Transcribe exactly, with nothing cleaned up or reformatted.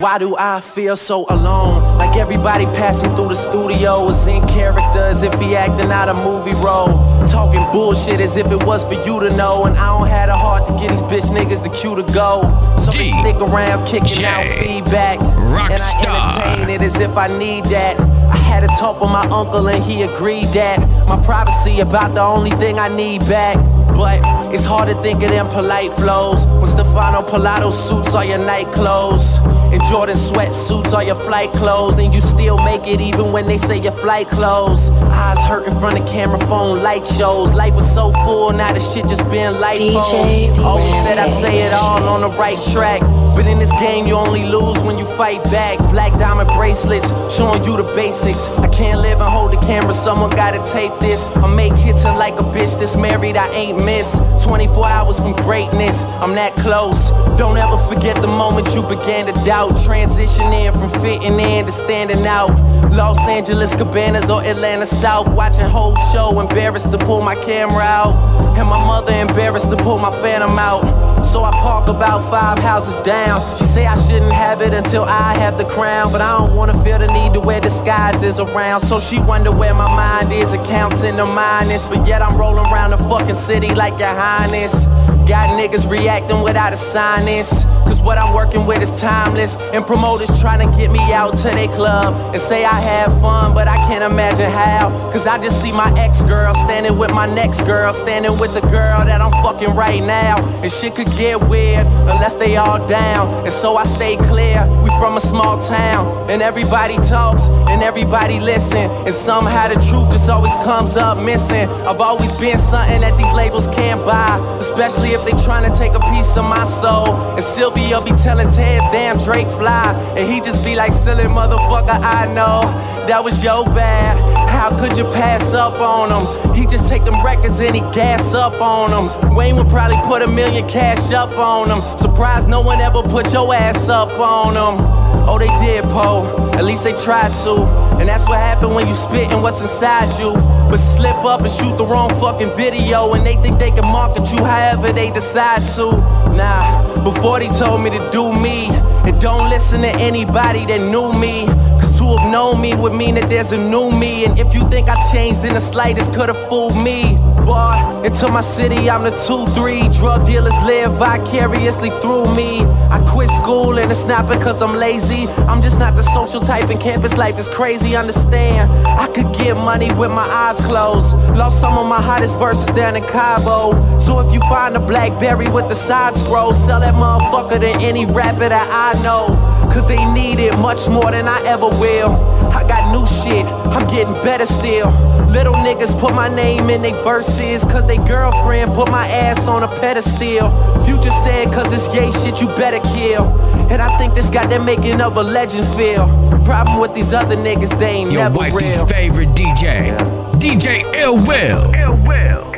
Why do I feel so alone? Like everybody passing through the studio is in character, as if he acting out a movie role. Talking bullshit as if it was for you to know. And I don't have the heart to get these bitch niggas the cue to go. So they stick around kicking out feedback, and I entertain it as if I need that. I had to talk with my uncle and he agreed that my privacy about the only thing I need back. But it's hard to think of them polite flows when Stefano Pilato suits are your night clothes, and Jordan sweatsuits are your flight clothes, and you still make it even when they say your flight closed. Eyes hurt in front of camera phone light shows. Life was so full, now the shit just been light phone. Always said I'd say it all on the right track, but in this game you only lose when you fight back. Black diamond bracelets showing you the basics. I can't live and hold the camera, someone gotta tape this. I make hits and like a bitch that's married I ain't miss. Twenty-four hours from greatness, I'm that close. Don't ever forget the moment you began to doubt. Transitioning from fitting in to standing out. Los Angeles Cabanas or Atlanta South, watching whole show, embarrassed to pull my camera out, and my mother embarrassed to pull my Phantom out. So I park about five houses down. She say I shouldn't have it until I have the crown, but I don't wanna feel the need to wear disguises around. So she wonder where my mind is, accounts in the minus, but yet I'm rolling around the fucking city like your highness. Got niggas reacting without a sinus, cause what I'm working with is timeless, and promoters trying to get me out to their club and say I have fun, but I can't imagine how. Cause I just see my ex-girl standing with my next girl, standing with the girl that I'm fucking right now, and shit could get weird unless they all down. And so I stay clear, we from a small town, and everybody talks and everybody listen, and somehow the truth just always comes up missing. I've always been something that these labels can't buy, especially if they tryna take a piece of my soul. And Sylvia be telling Tez, damn Drake fly, and he just be like, silly motherfucker, I know that was your bad. How could you pass up on him? He just take them records and he gas up on them. Wayne would probably put a million cash up on him. Surprised no one ever put your ass up on him. Oh, they did, Poe, at least they tried to. And that's what happened when you spittin' what's inside you. But slip up and shoot the wrong fucking video, and they think they can market you however they decide to. Nah, before they told me to do me, and don't listen to anybody that knew me, cause to have known me would mean that there's a new me. And if you think I changed in the slightest, could've fooled me. Boy, into my city, I'm the two three. Drug dealers live vicariously through me. I quit school and it's not because I'm lazy. I'm just not the social type, and campus life is crazy, understand. I could get money with my eyes closed. Lost some of my hottest verses down in Cabo. So if you find a Blackberry with the side scroll, sell that motherfucker to any rapper that I know, cause they need it much more than I ever will. I got new shit, I'm getting better still. Little niggas put my name in they verses, cause they girlfriend put my ass on a pedestal. Future said cause it's gay shit you better kill, and I think this got them making of a legend feel. Problem with these other niggas, they ain't Your never real. Your wifey's favorite D J, yeah. D J Ill Will. Ill Will.